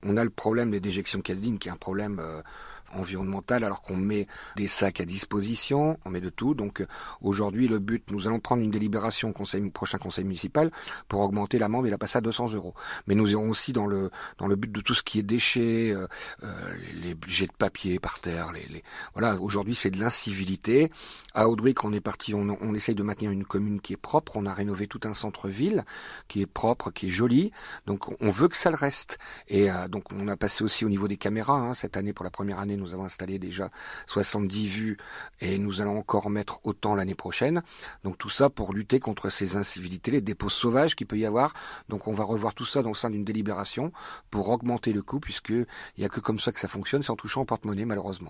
on a le problème des déjections Kelvin qui est un problème environnemental, alors qu'on met des sacs à disposition, on met de tout. Donc aujourd'hui, le but, nous allons prendre une délibération au prochain conseil municipal pour augmenter l'amende et la passer à 200 €. Mais nous irons aussi dans le but de tout ce qui est déchets, les jets de papier par terre. Voilà, aujourd'hui, c'est de l'incivilité. À Audouic, on est parti, on essaye de maintenir une commune qui est propre. On a rénové tout un centre-ville qui est propre, qui est joli. Donc on veut que ça le reste. Et donc on a passé aussi au niveau des caméras. Cette année, pour la première année, nous avons installé déjà 70 vues et nous allons encore mettre autant l'année prochaine. Donc tout ça pour lutter contre ces incivilités, les dépôts sauvages qu'il peut y avoir. Donc on va revoir tout ça au sein d'une délibération pour augmenter le coût, puisque il n'y a que comme ça que ça fonctionne, c'est en touchant au porte-monnaie malheureusement.